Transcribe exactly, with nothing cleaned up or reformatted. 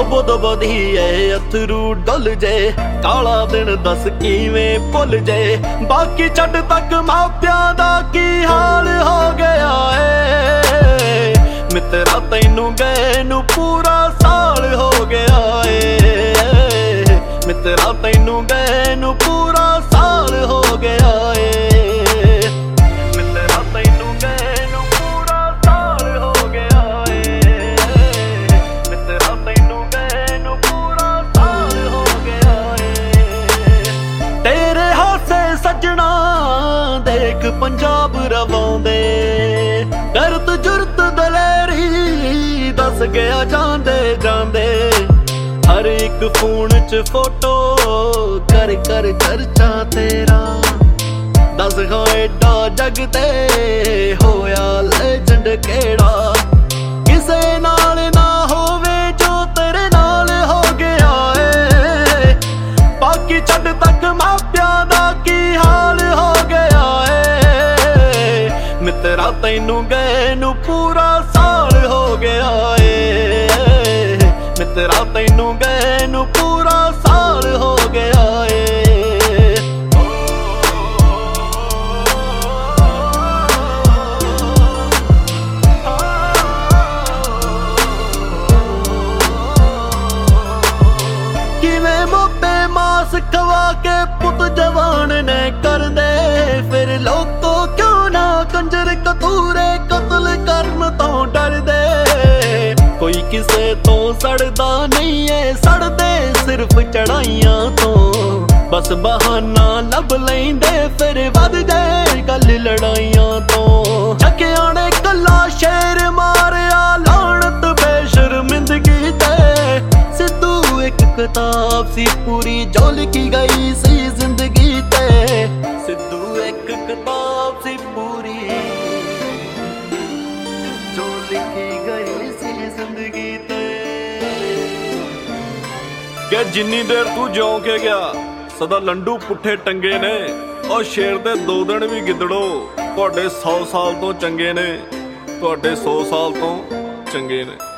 बुध बधिए अथरू डुल जे काला दिन दस किवें भुल जे बाकी छड्ड तक मापियां दा की हाल हो गया है मित्रा तैनू गए नू पूरा साल हो गया है मित्रा तैनू गए नू पूरा साल हो गया है सजना देख पंजाब रवांदे करत जुरत दलेरी दस गया जांदे जांदे हर एक फोन च फोटो कर कर चर्चा तेरा दस खां एडा जग ते होया लेजेंड केड़ा किसे नाल ना होवे जो तेरे नाल हो गया है बाकी छड्ड तक मापियां दा की हाल हो गया है मित्रा तैनू गए नू पूरा साल हो गया है मित्रा तैनू गए नू पूरा साल हो गया है किवें मोपे मास खवा के पुत जवान ने कर दे फिर लोगों क्यों ना कंजर कतूरे कत्ल करन तो डर दे कोई किसे तो सड़दा नहीं है सड़दे सिर्फ चढ़ाइयां तो बस बहाना लब लेंदे फिर वध जाए गल लड़ाइयां तो छकिया ने कला शेर मारिया लानत बेशर्मिंदगी ते सिद्धू एक किताब सी पूरी जो लिखी गई सी जिंदगी ते सिद्धू एक किताब सी पूरी जो लिखी गई सी जिंदगी ते क्या जिन्नी देर तू जिਉਂ के गया सदा लंडू पुट्ठे टंगे ने और शेर दे दो दिन भी गिदड़ो ਤੁਹਾਡੇ सौ साल तो चंगे ने ਤੁਹਾਡੇ सौ साल तो चंगे ने।